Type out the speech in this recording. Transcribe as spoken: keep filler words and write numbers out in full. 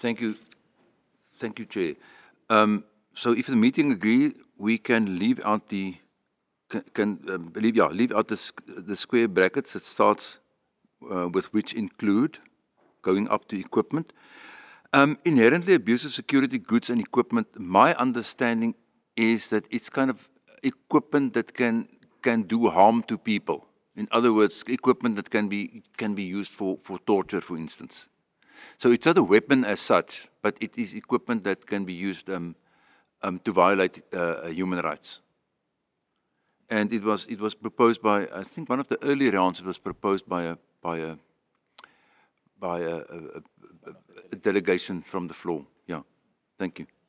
Thank you. Thank you, Chair. Um, so if the meeting agree, we can leave out the, can, can um, leave, yeah, leave out the, sq- the square brackets that starts uh, with which include, going up to equipment. Um, inherently abusive security goods and equipment, my understanding is that it's kind of equipment that can, can do harm to people. In other words, equipment that can be, can be used for, for torture, for instance. So it's not a weapon as such, but it is equipment that can be used um, um, to violate uh, human rights. And it was it was proposed by, I think one of the early rounds, it was proposed by a by a by a, a, a, a delegation from the floor. Yeah, thank you.